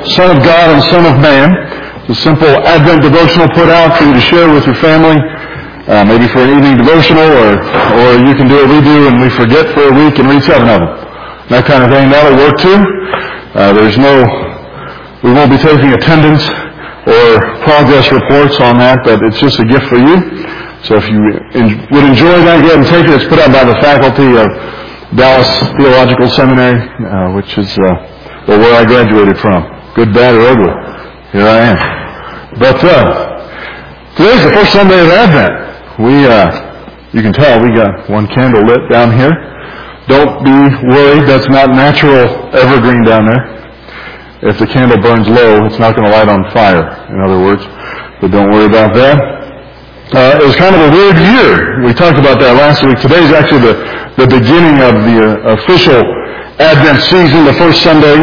Son of God and Son of Man. It's a simple Advent devotional put out for you to share with your family, maybe for an evening devotional, or you can do what we do and we forget for a week and read 7 of them. That kind of thing. That'll work too. We won't be taking attendance or progress reports on that, but it's just a gift for you. So if you would enjoy that, go ahead and take it. It's put out by the faculty of Dallas Theological Seminary, which is where I graduated from. Good, bad, or ugly. Here I am. But today's the first Sunday of Advent. You can tell we got one candle lit down here. Don't be worried, that's not natural evergreen down there. If the candle burns low, it's not going to light on fire, in other words. But don't worry about that. It was kind of a weird year. We talked about that last week. Today's actually the beginning of the official Advent season, the first Sunday.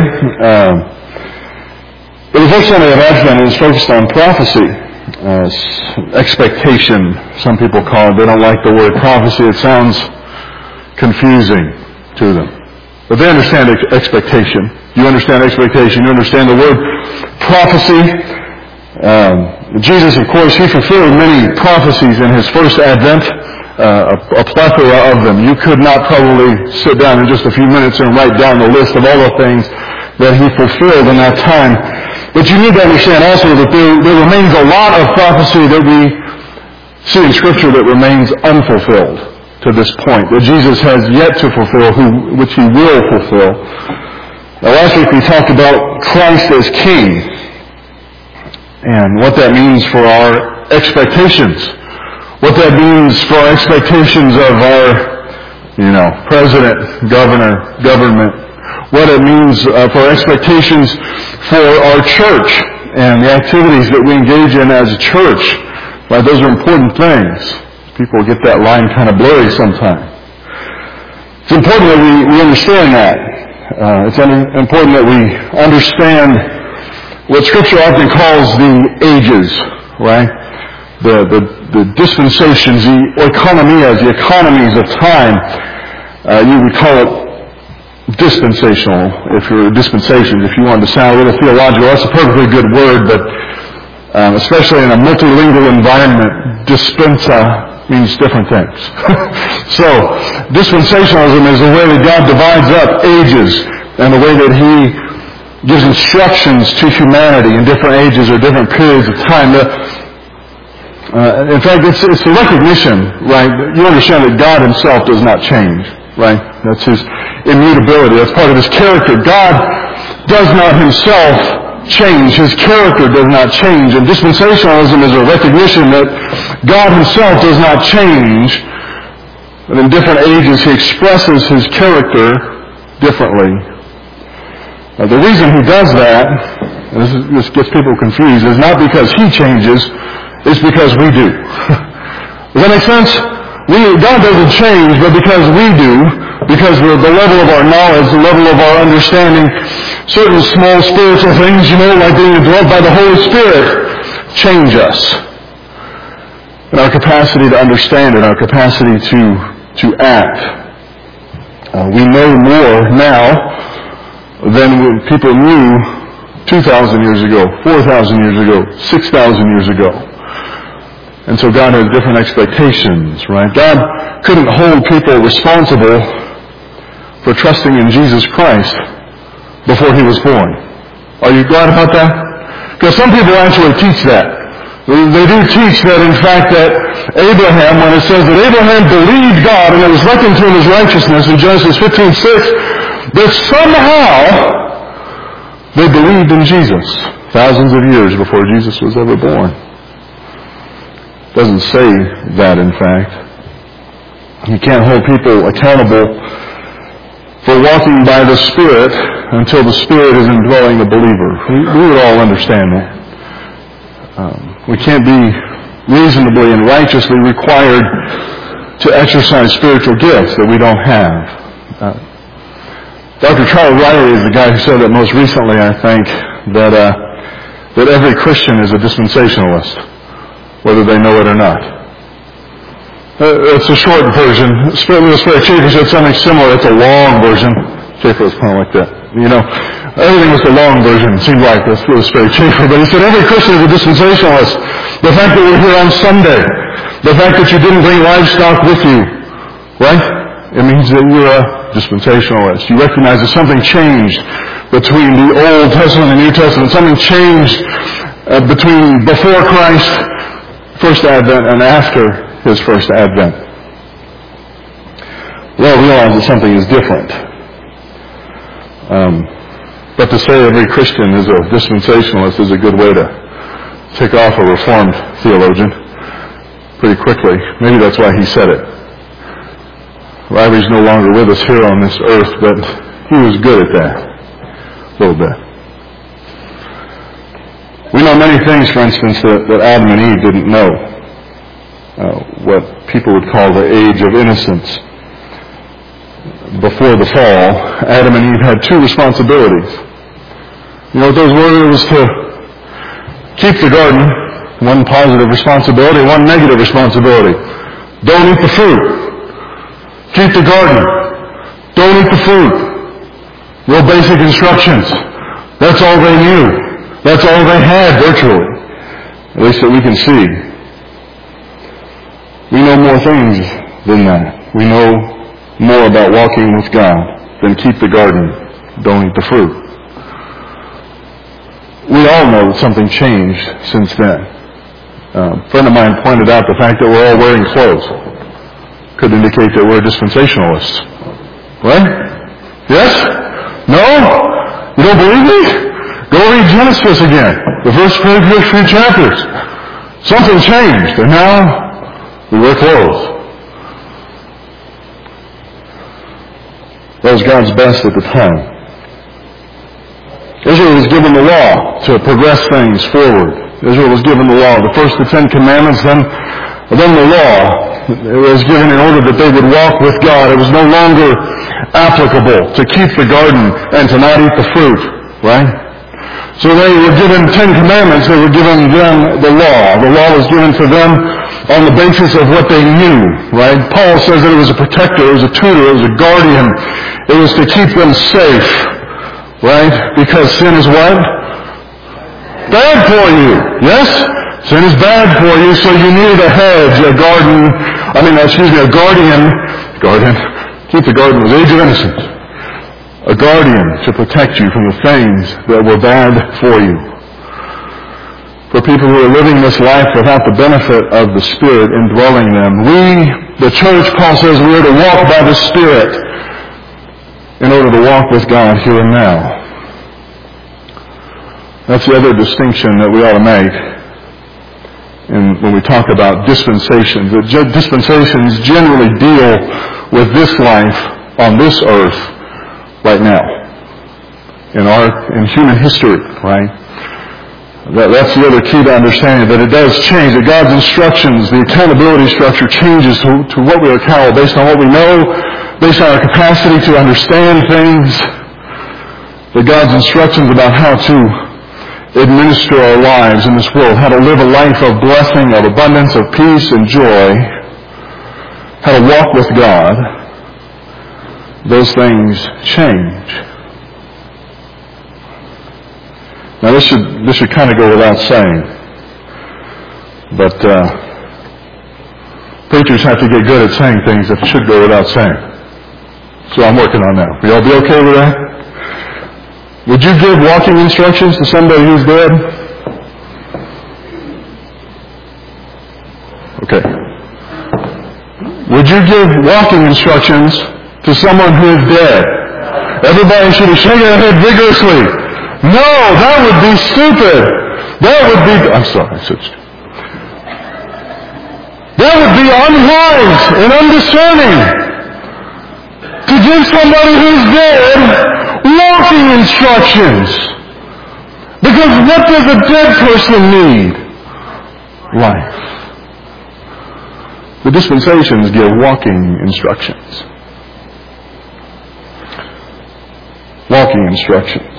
The first Sunday of Advent is focused on prophecy, expectation, some people call it. They don't like the word prophecy. It sounds confusing to them. But they understand expectation. You understand expectation. You understand the word prophecy. Jesus, of course, he fulfilled many prophecies in his first Advent, a plethora of them. You could not probably sit down in just a few minutes and write down the list of all the things that he fulfilled in that time. But you need to understand also that there remains a lot of prophecy that we see in Scripture that remains unfulfilled to this point, that Jesus has yet to fulfill, which he will fulfill. Now, last week we talked about Christ as King and what that means for our expectations. What that means for our expectations of our, president, governor, government. What it means for our expectations for our church and the activities that we engage in as a church. Right? Those are important things. People get that line kind of blurry sometimes. It's important that we understand that. It's important that we understand what Scripture often calls the ages, right? The dispensations, the oikonomias, the economies of time. You would call it dispensational, if you're dispensations, if you wanted to sound a little theological. That's a perfectly good word, but especially in a multilingual environment, dispensa means different things. So, dispensationalism is the way that God divides up ages and the way that he gives instructions to humanity in different ages or different periods of time. In fact, it's the recognition, right? You understand that God himself does not change, right? That's his immutability. That's part of his character. God does not himself change. His character does not change. And dispensationalism is a recognition that God himself does not change. But in different ages, he expresses his character differently. The reason he does that, and this gets people confused, is not because he changes, it's because we do. Does that make sense? God doesn't change, but because we do, because the level of our knowledge, the level of our understanding, certain small spiritual things, like being indwelt by the Holy Spirit, change us. And our capacity to understand it, our capacity to act. We know more now than people knew 2,000 years ago, 4,000 years ago, 6,000 years ago. And so God has different expectations, right? God couldn't hold people responsible for trusting in Jesus Christ before he was born. Are you glad about that? Because some people actually teach that. They do teach that, in fact, that Abraham, when it says that Abraham believed God and it was reckoned to him as righteousness in Genesis 15:6, that somehow they believed in Jesus thousands of years before Jesus was ever born. It doesn't say that, in fact. You can't hold people accountable for walking by the Spirit until the Spirit is indwelling the believer. We would all understand that. We can't be reasonably and righteously required to exercise spiritual gifts that we don't have. Dr. Charles Riley is the guy who said that most recently, I think, that every Christian is a dispensationalist, whether they know it or not. It's a short version. Schaeffer said something similar. It's a long version. Schaeffer was kind of like that. Everything was the long version. It seemed like this was very Chafer. But he said every Christian is a dispensationalist. The fact that we're here on Sunday, the fact that you didn't bring livestock with you, right? It means that you're a dispensationalist. You recognize that something changed between the Old Testament and the New Testament. Something changed between before Christ's first advent and after his first advent. We all realize that something is different. But to say every Christian is a dispensationalist is a good way to tick off a Reformed theologian pretty quickly. Maybe that's why he said it. Riley's no longer with us here on this earth, but he was good at that. A little bit. We know many things, for instance, that Adam and Eve didn't know. What people would call the age of innocence. Before the fall, Adam and Eve had two responsibilities. You know what those were? It was to keep the garden, one positive responsibility, one negative responsibility. Don't eat the fruit. Keep the garden. Don't eat the fruit. Real basic instructions. That's all they knew. That's all they had, virtually. At least that we can see. We know more things than that. We know more about walking with God than keep the garden, don't eat the fruit. We all know that something changed since then. A friend of mine pointed out the fact that we're all wearing clothes could indicate that we're dispensationalists. Right? Yes? No? You don't believe me? Go read Genesis again. The first few chapters. Something changed, and now we wear clothes. That was God's best at the time. Israel was given the law to progress things forward. Israel was given the law. The first of the 10 Commandments, then the law. It was given in order that they would walk with God. It was no longer applicable to keep the garden and to not eat the fruit, right? So they were given 10 Commandments. They were given them the law. The law was given to them on the basis of what they knew, right? Paul says that it was a protector, it was a tutor, it was a guardian. It was to keep them safe, right? Because sin is what? Bad for you, yes? Sin is bad for you, so you needed a hedge, a guardian. Keep the garden with age of innocence. A guardian to protect you from the things that were bad for you. For people who are living this life without the benefit of the Spirit indwelling them, the church, Paul says, we are to walk by the Spirit in order to walk with God here and now. That's the other distinction that we ought to make when we talk about dispensations. The dispensations generally deal with this life on this earth right now, in human history, right? That's the other key to understanding, that it does change, that God's instructions, the accountability structure changes to what we are accountable based on what we know, based on our capacity to understand things, that God's instructions about how to administer our lives in this world, how to live a life of blessing, of abundance, of peace and joy, how to walk with God, those things change. Now this should kind of go without saying, but preachers have to get good at saying things that should go without saying. So I'm working on that. Will you all be okay with that? Would you give walking instructions to somebody who's dead? Okay. Would you give walking instructions to someone who is dead? Everybody should be shaking their head vigorously. No, that would be stupid. That would be unwise and undiscerning to give somebody who's dead walking instructions. Because what does a dead person need? Life. The dispensations give walking instructions. Walking instructions.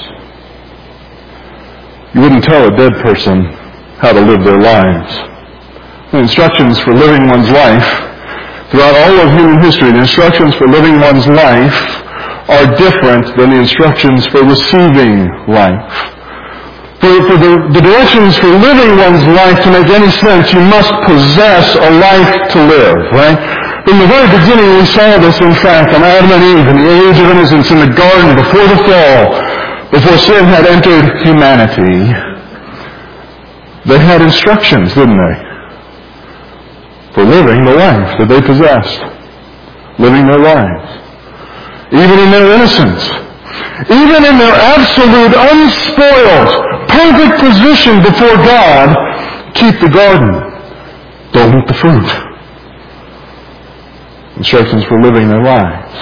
You wouldn't tell a dead person how to live their lives. The instructions for living one's life, throughout all of human history, the instructions for living one's life are different than the instructions for receiving life. For the directions for living one's life to make any sense, you must possess a life to live, right? From the very beginning, we saw this, in fact, on Adam and Eve in the age of innocence in the garden before the fall, before sin had entered humanity. They had instructions, didn't they? For living the life that they possessed. Living their lives. Even in their innocence. Even in their absolute, unspoiled, perfect position before God, keep the garden. Don't eat the fruit. Instructions for living their lives.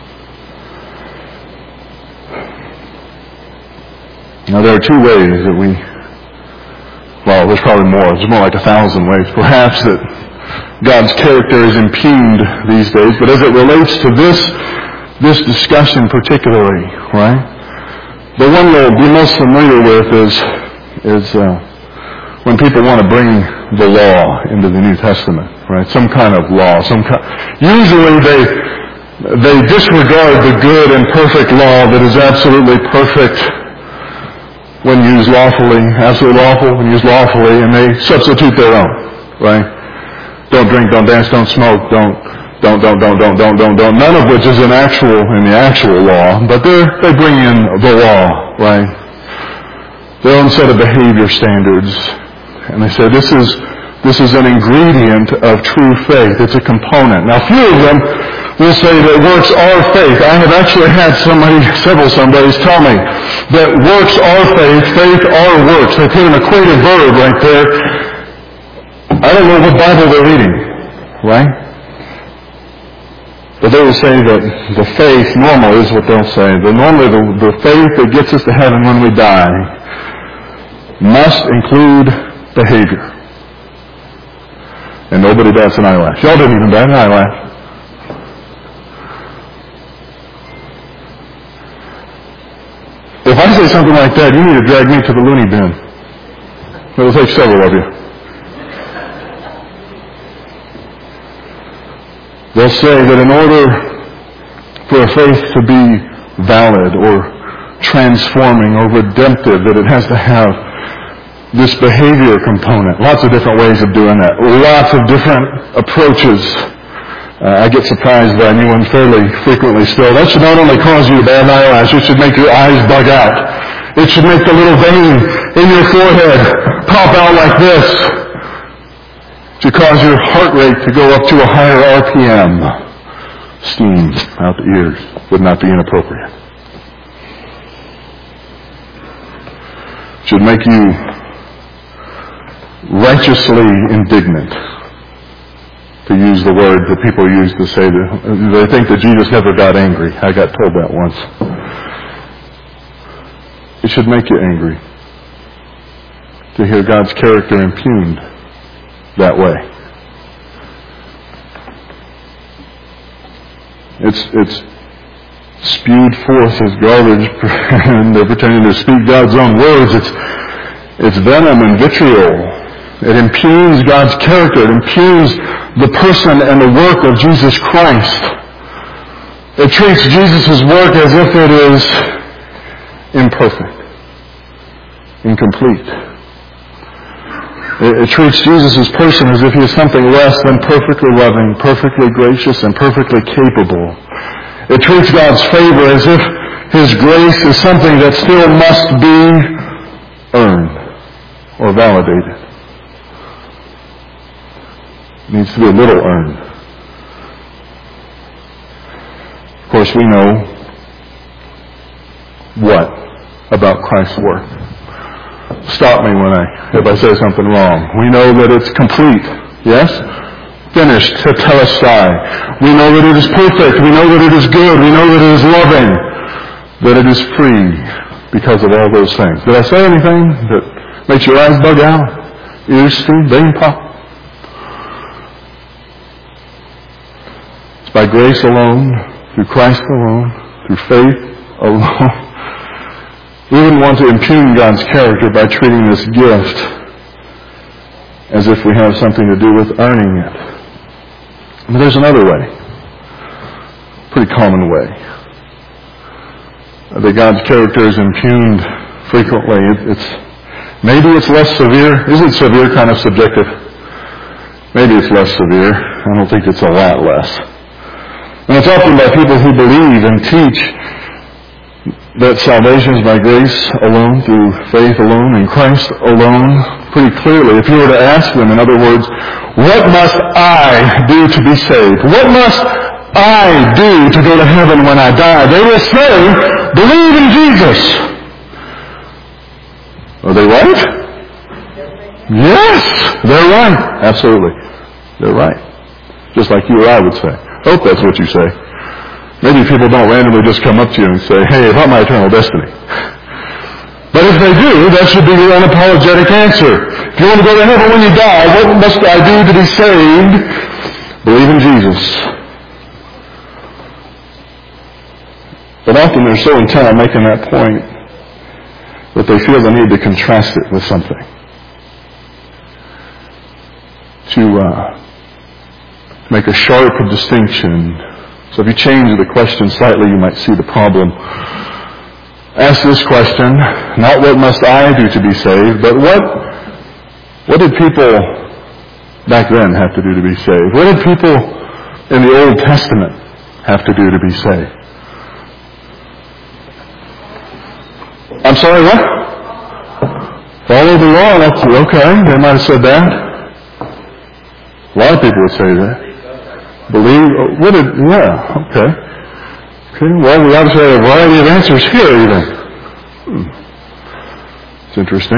Now there are two ways that there's probably more. There's more like 1,000 ways, perhaps, that God's character is impugned these days. But as it relates to this discussion particularly, right? The one we'll be most familiar with is when people want to bring the law into the New Testament, right? Some kind of law. Usually they disregard the good and perfect law that is absolutely perfect when used lawfully, absolutely lawful when used lawfully, and they substitute their own, right? Don't drink, don't dance, don't smoke, don't. None of which is in the actual law, but they bring in the law, right? Their own set of behavior standards. And they say this is an ingredient of true faith. It's a component. Now, few of them will say that works are faith. I have actually had several somebodies tell me that works are faith, faith are works. They put an equative verb right there. I don't know what Bible they're reading, right? But they will say that the faith, normally is what they'll say, normally the faith that gets us to heaven when we die must include behavior. And nobody bats an eyelash. Y'all didn't even bat an eyelash. If I say something like that, you need to drag me to the loony bin. It'll take several of you. They'll say that in order for a faith to be valid or transforming or redemptive, that it has to have this behavior component. Lots of different ways of doing that. Lots of different approaches. I get surprised by new one fairly frequently still. That should not only cause you to bat an eyelash, it should make your eyes bug out. It should make the little vein in your forehead pop out like this. To cause your heart rate to go up to a higher RPM. Steam out the ears would not be inappropriate. Should make you righteously indignant, to use the word that people use to say that they think that Jesus never got angry. I got told that once. It should make you angry to hear God's character impugned that way. It's spewed forth as garbage, and they're pretending to speak God's own words. It's venom and vitriol. It impugns God's character. It impugns the person and the work of Jesus Christ. It treats Jesus' work as if it is imperfect, incomplete. It treats Jesus' person as if he is something less than perfectly loving, perfectly gracious, and perfectly capable. It treats God's favor as if his grace is something that still must be earned or validated. It needs to be a little earned. Of course, we know what about Christ's work. Stop me if I say something wrong. We know that it's complete. Yes? Finished. Tetelestai. We know that it is perfect. We know that it is good. We know that it is loving. That it is free because of all those things. Did I say anything that makes your eyes bug out? Ears stream? Vein pop? It's by grace alone, through Christ alone, through faith alone. We wouldn't want to impugn God's character by treating this gift as if we have something to do with earning it. But there's another way. Pretty common way. that God's character is impugned frequently. Maybe it's less severe. Isn't severe kind of subjective? Maybe it's less severe. I don't think it's a lot less. And it's often by people who believe and teach that salvation is by grace alone, through faith alone, in Christ alone, pretty clearly. If you were to ask them, in other words, what must I do to be saved? What must I do to go to heaven when I die? They will say, believe in Jesus. Are they right? Yes, they're right. Absolutely. They're right. Just like you or I would say. I hope that's what you say. Maybe people don't randomly just come up to you and say, hey, about my eternal destiny. But if they do, that should be your unapologetic answer. If you want to go to heaven when you die, what must I do to be saved? Believe in Jesus. But often they're so intent on making that point that they feel the need to contrast it with something. To make a sharp distinction. So if you change the question slightly, you might see the problem. Ask this question, not what must I do to be saved, but what did people back then have to do to be saved? What did people in the Old Testament have to do to be saved? I'm sorry, what? Follow the law. That's okay. They might have said that. A lot of people would say that. Believe, okay. Okay, well, we obviously have a variety of answers here even. It's interesting.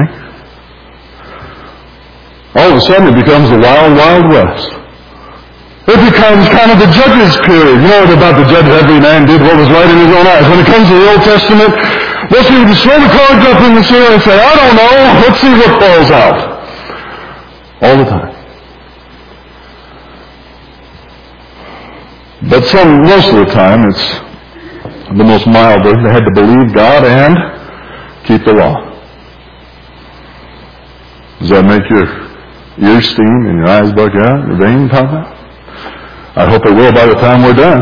All of a sudden it becomes the wild, wild west. It becomes kind of the judges period. You know what about the judge? Every man did what was right in his own eyes. When it comes to the Old Testament, most people just throw the cards up in the air and say, I don't know, let's see what falls out. All the time. But most of the time, it's the most mild. They had to believe God and keep the law. Does that make your ears steam and your eyes bug out and your veins pop out? I hope it will by the time we're done.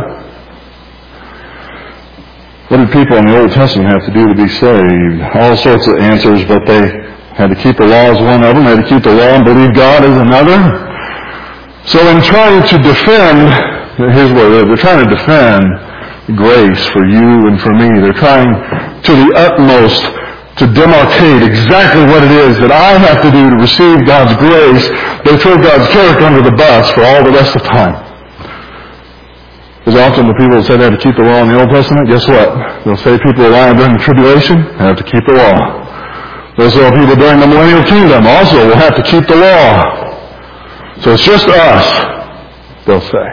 What did people in the Old Testament have to do to be saved? All sorts of answers, but they had to keep the law as one of them. They had to keep the law and believe God as another. So in trying to defend, here's what it is. They're trying to defend grace for you and for me. They're trying to the utmost to demarcate exactly what it is that I have to do to receive God's grace. They throw God's character under the bus for all the rest of the time. Because often the people that say they have to keep the law in the Old Testament, guess what? They'll say people are lying during the tribulation, they have to keep the law. They'll say people during the millennial kingdom also will have to keep the law. So it's just us, they'll say.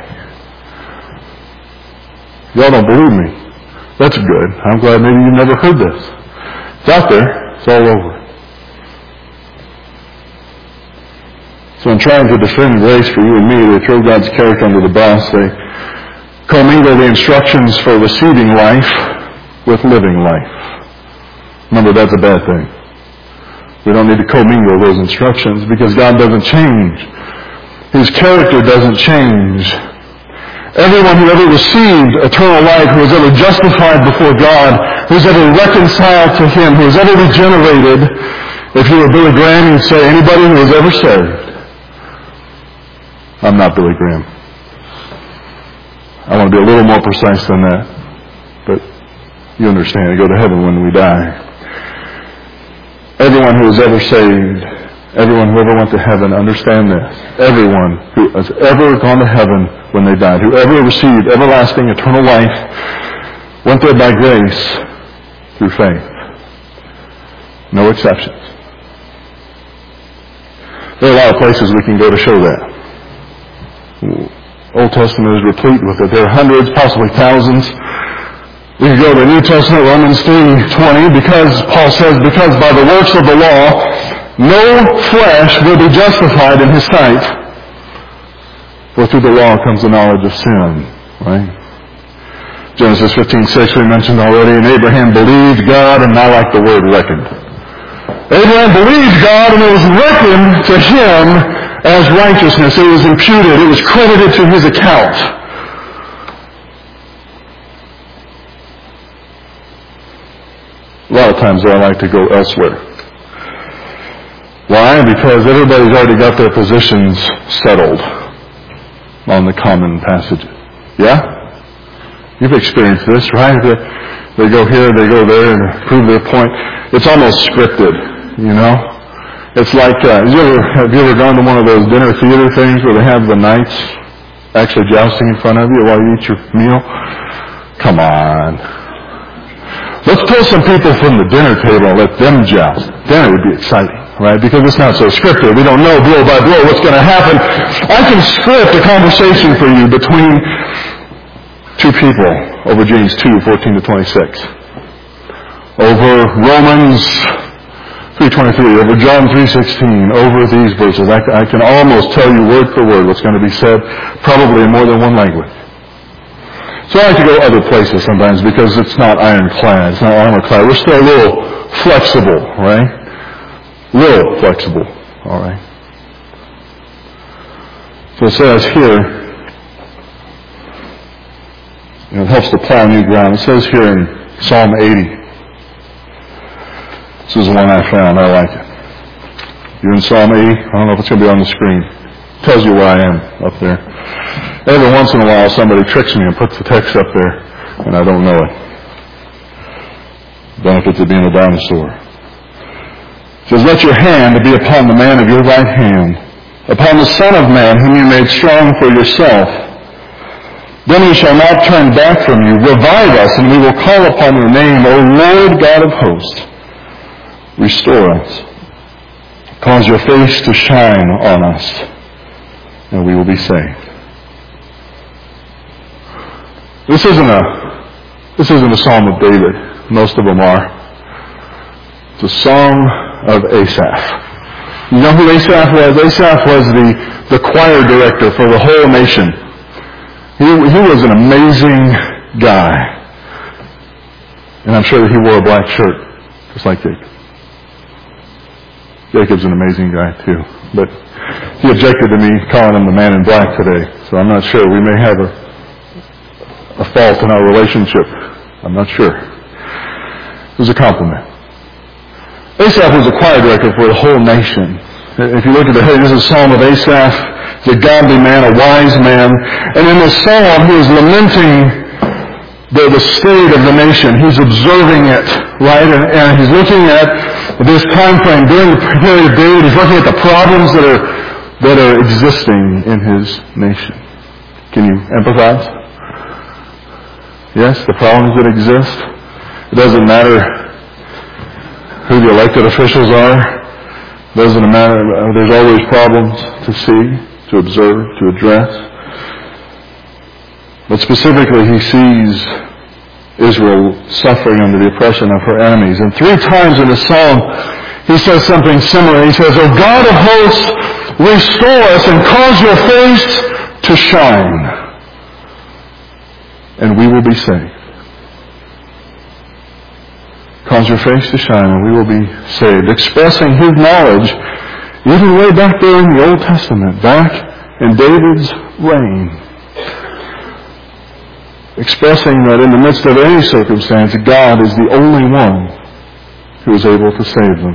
Y'all don't believe me. That's good. I'm glad maybe you've never heard this. It's out there. It's all over. So in trying to defend grace for you and me, they throw God's character under the bus. They commingle the instructions for receiving life with living life. Remember, that's a bad thing. We don't need to commingle those instructions because God doesn't change. His character doesn't change. Everyone who ever received eternal life, who was ever justified before God, who was ever reconciled to Him, who was ever regenerated, if you were Billy Graham, you'd say, anybody who was ever saved. I'm not Billy Graham. I want to be a little more precise than that. But you understand, you go to heaven when we die. Everyone who was ever saved, everyone who ever went to heaven, understand this. Everyone who has ever gone to heaven when they died, who ever received everlasting eternal life, went there by grace through faith. No exceptions. There are a lot of places we can go to show that. Old Testament is replete with it. There are hundreds, possibly thousands. We can go to the New Testament, Romans 3:20, because Paul says, because by the works of the law, no flesh will be justified in his sight. For through the law comes the knowledge of sin. Right? Genesis 15:6 we mentioned already, and Abraham believed God, and I like the word reckoned. Abraham believed God, and it was reckoned to him as righteousness. It was imputed. It was credited to his account. times I like to go elsewhere. Why? Because everybody's already got their positions settled on the common passages. Yeah? You've experienced this, right? They go here, they go there, and prove their point. It's almost scripted, you know? It's like, have you ever gone to one of those dinner theater things where they have the knights actually jousting in front of you while you eat your meal? Come on. Let's pull some people from the dinner table and let them joust. Then it would be exciting, right? Because it's not so scripted. We don't know blow by blow what's going to happen. I can script a conversation for you between two people over James 2:14 to 26. Over Romans 3:23, over John 3:16, over these verses. I can almost tell you word for word what's going to be said, probably in more than one language. So I like to go other places sometimes because it's not ironclad, it's not armor-clad. We're still a little flexible, right? Little flexible, all right? So it says here, it helps to plow new ground. It says here in Psalm 80. This is the one I found. I like it. You're in Psalm 80. I don't know if it's going to be on the screen. It tells you where I am up there. Every once in a while somebody tricks me and puts the text up there, and I don't know it. Benefits of being a dinosaur. It says, let your hand be upon the man of your right hand, upon the Son of Man whom you made strong for yourself. Then we shall not turn back from you. Revive us, and we will call upon your name, O Lord God of hosts. Restore us. Cause your face to shine on us, and we will be saved. This isn't a psalm of David. Most of them are. It's a song of Asaph. You know who Asaph was? Asaph was the choir director for the whole nation. He was an amazing guy. And I'm sure that he wore a black shirt, just like Jacob. Jacob's an amazing guy too. But he objected to me calling him the man in black today. So I'm not sure. We may have a fault in our relationship. I'm not sure. It was a compliment. Asaph was a choir director for the whole nation. If you look at the head, this is a psalm of Asaph. He's a godly man, a wise man. And in this psalm, he is lamenting the state of the nation. He's observing it, right? And he's looking at this time frame during the period of David. He's looking at the problems that are existing in his nation. Can you empathize? Yes, the problems that exist. It doesn't matter who the elected officials are. It doesn't matter. There's always problems to see, to observe, to address. But specifically, he sees Israel suffering under the oppression of her enemies. And 3 times in the psalm, he says something similar. He says, O God of hosts, restore us and cause your face to shine, and we will be saved. Cause your face to shine, and we will be saved. Expressing his knowledge, even way back there in the Old Testament, back in David's reign. Expressing that in the midst of any circumstance, God is the only one who is able to save them.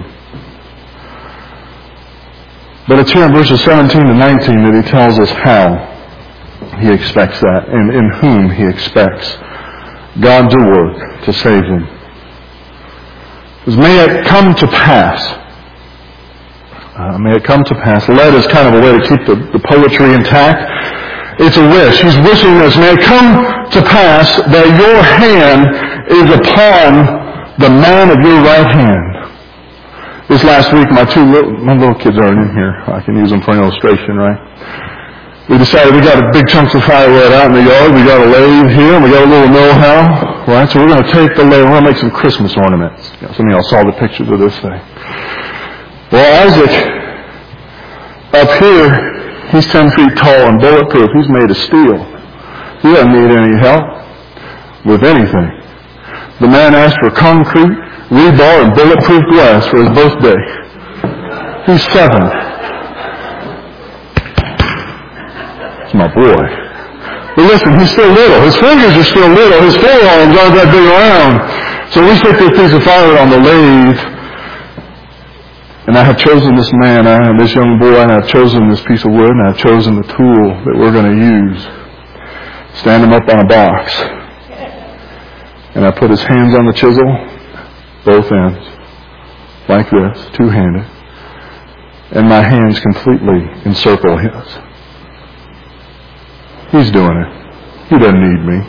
But it's here in verses 17 to 19 that he tells us how he expects that, and in whom he expects God to work to save them. Because may it come to pass. May it come to pass. Let is kind of a way to keep the poetry intact. It's a wish. He's wishing this. May it come to pass that your hand is upon the man of your right hand. This last week, my little kids aren't in here. I can use them for an illustration, right? We decided we got big chunks of firewood out in the yard. We got a lathe here, and we got a little know-how, right? So we're going to take the lathe. We're going to make some Christmas ornaments. Some of y'all saw the pictures of this thing. Well, Isaac, up here, he's 10 feet tall and bulletproof. He's made of steel. He doesn't need any help with anything. The man asked for concrete, rebar, and bulletproof glass for his birthday. He's 7. It's my boy. But listen, he's still little. His fingers are still little. His forearms aren't that big around. So we set this piece of fire on the lathe, and I have chosen this man, and this young boy, and I've chosen this piece of wood, and I've chosen the tool that we're going to use. Stand him up on a box. And I put his hands on the chisel, both ends, like this, two-handed. And my hands completely encircle his. He's doing it. He doesn't need me.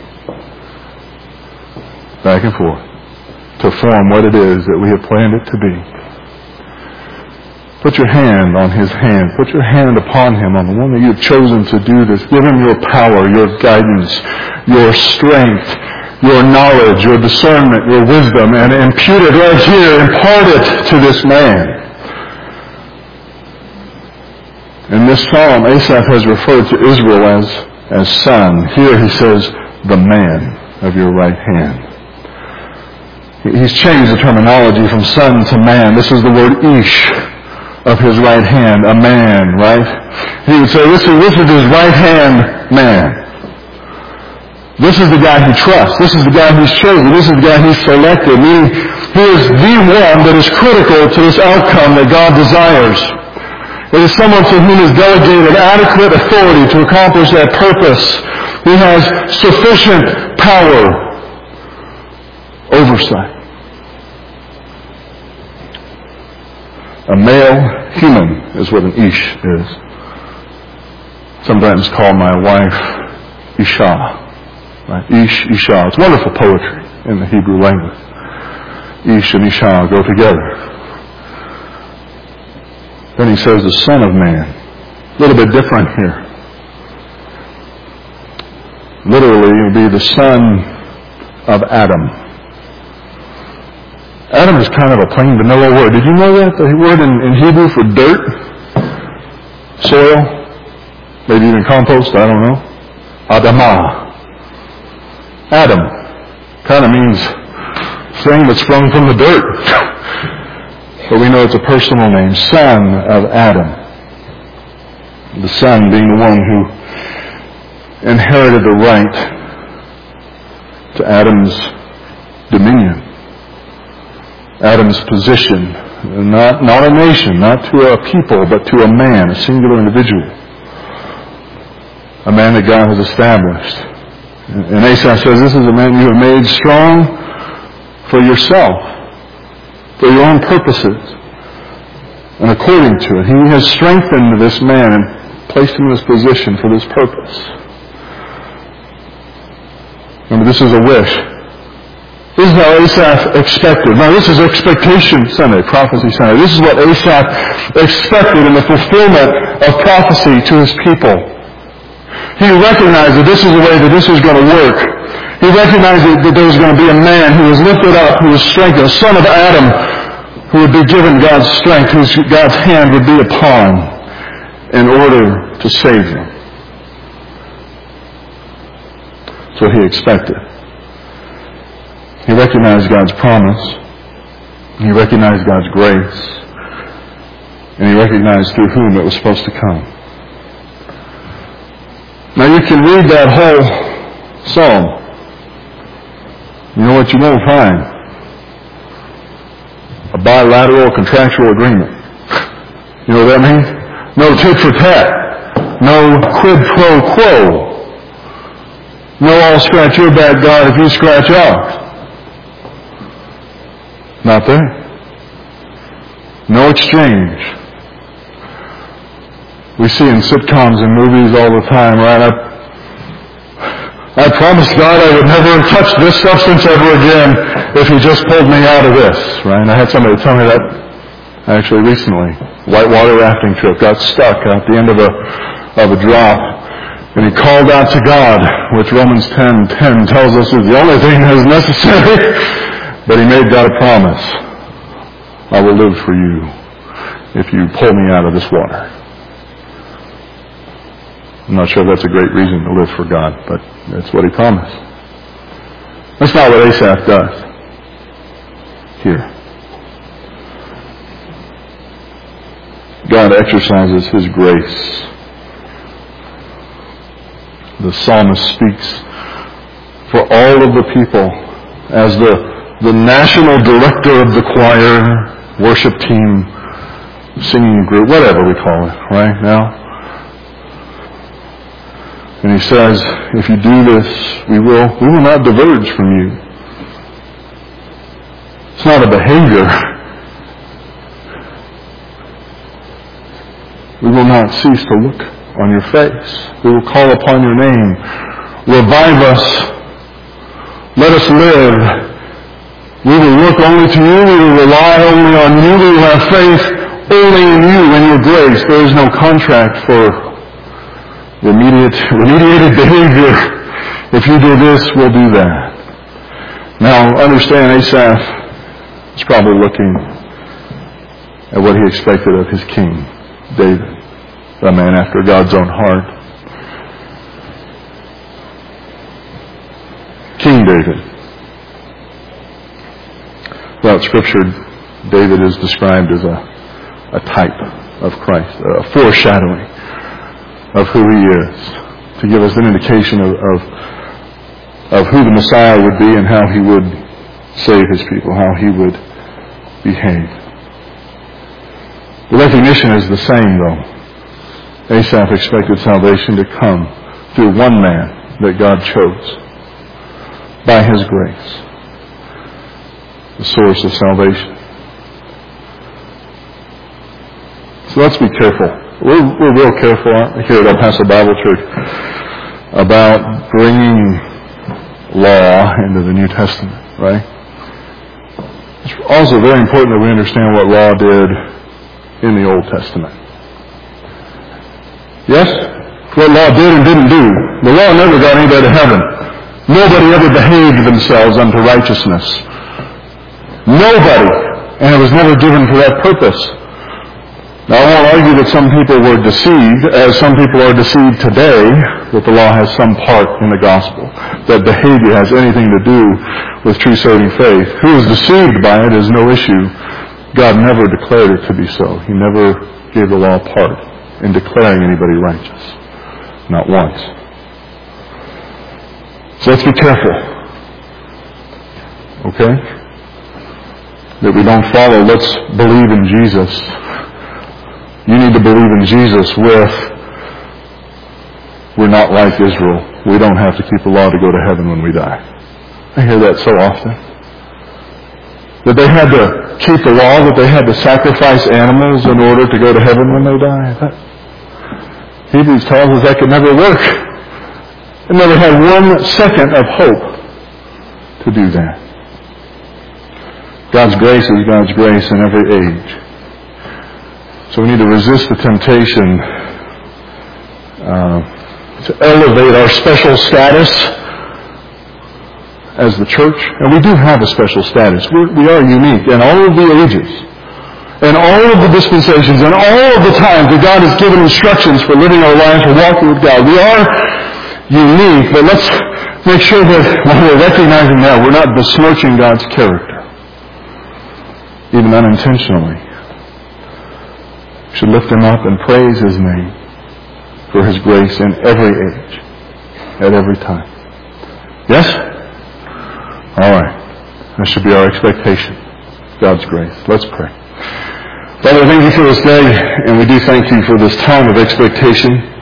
Back and forth to form what it is that we have planned it to be. Put your hand on his hand. Put your hand upon him, on the one that you've chosen to do this. Give him your power, your guidance, your strength, your knowledge, your discernment, your wisdom, and impute it right here. Impart it to this man. In this psalm, Asaph has referred to Israel as son. Here he says, the man of your right hand. He's changed the terminology from son to man. This is the word ish of his right hand, a man, right? He would say, this is his right hand man. This is the guy he trusts. This is the guy he's chosen. This is the guy he's selected. He is the one that is critical to this outcome that God desires. It is someone to whom is delegated adequate authority to accomplish that purpose. He has sufficient power, oversight. A male human is what an ish is. Sometimes call my wife Isha. Right? Ish, Isha. It's wonderful poetry in the Hebrew language. Ish and Isha go together. Then he says the Son of Man. A little bit different here. Literally, it would be the son of Adam. Adam is kind of a plain vanilla word. Did you know that? The word in Hebrew for dirt, soil, maybe even compost, I don't know. Adamah. Adam kind of means thing that sprung from the dirt. But we know it's a personal name, son of Adam. The son being the one who inherited the right to Adam's dominion. Adam's position, not a nation, not to a people, but to a man, a singular individual. A man that God has established. And Asaph says, this is a man you have made strong for yourself, for your own purposes, and according to it. He has strengthened this man and placed him in this position for this purpose. Remember, this is a wish. This is how Asaph expected. Now, this is Expectation Sunday, Prophecy Sunday. This is what Asaph expected in the fulfillment of prophecy to his people. He recognized that this is the way that this was going to work. He recognized that there was going to be a man who was lifted up, who was strengthened, a son of Adam, who would be given God's strength, whose God's hand would be upon in order to save them. That's what he expected. He recognized God's promise. He recognized God's grace. And he recognized through whom it was supposed to come. Now you can read that whole psalm. You know what you won't find? A bilateral contractual agreement. You know what that means? No tit for tat. No quid pro quo. No I'll scratch your back, God, if you scratch ours. Not there. No exchange. We see in sitcoms and movies all the time, right? I promised God I would never touch this substance ever again if he just pulled me out of this, right? And I had somebody tell me that actually recently. Whitewater rafting trip, got stuck at the end of a drop. And he called out to God, which Romans 10:10 tells us is the only thing that is necessary. But he made God a promise. I will live for you if you pull me out of this water. I'm not sure if that's a great reason to live for God, but that's what he promised. That's not what Asaph does here. God exercises his grace. The psalmist speaks for all of the people as the the national director of the choir, worship team, singing group, whatever we call it, right now. And he says, if you do this, we will not diverge from you. It's not a behavior. We will not cease to look on your face. We will call upon your name. Revive us. Let us live. We will look only to you. We will rely only on you. We will have faith only in you and your grace. There is no contract for remediated behavior. If you do this, we'll do that. Now, understand Asaph is probably looking at what he expected of his king, David, a man after God's own heart. King David. Throughout Scripture, David is described as a type of Christ, a foreshadowing of who he is, to give us an indication of who the Messiah would be and how he would save his people, how he would behave. The recognition is the same, though. Asaph expected salvation to come through one man that God chose, by his grace, the source of salvation. So let's be careful. We're real careful here at El Paso Bible Church about bringing law into the New Testament, right? It's also very important that we understand what law did in the Old Testament. Yes? What law did and didn't do. The law never got anybody to heaven. Nobody ever behaved themselves unto righteousness. Nobody. And it was never given for that purpose. Now, I won't argue that some people were deceived, as some people are deceived today, that the law has some part in the gospel, that behavior has anything to do with true saving faith. Who is deceived by it is no issue. God never declared it to be so. He never gave the law part in declaring anybody righteous. Not once. So let's be careful. Okay? That we don't follow, let's believe in Jesus. You need to believe in Jesus with, we're not like Israel. We don't have to keep the law to go to heaven when we die. I hear that so often. That they had to keep the law, that they had to sacrifice animals in order to go to heaven when they die. Hebrews tells us that could never work. They never had 1 second of hope to do that. God's grace is God's grace in every age. So we need to resist the temptation to elevate our special status as the church. And we do have a special status. We are unique in all of the ages, in all of the dispensations, and all of the times that God has given instructions for living our lives, for walking with God. We are unique, but let's make sure that when we're recognizing that, we're not besmirching God's character, even unintentionally. We should lift Him up and praise His name for His grace in every age, at every time. Yes? All right. That should be our expectation. God's grace. Let's pray. Father, thank you for this day, and we do thank you for this time of expectation.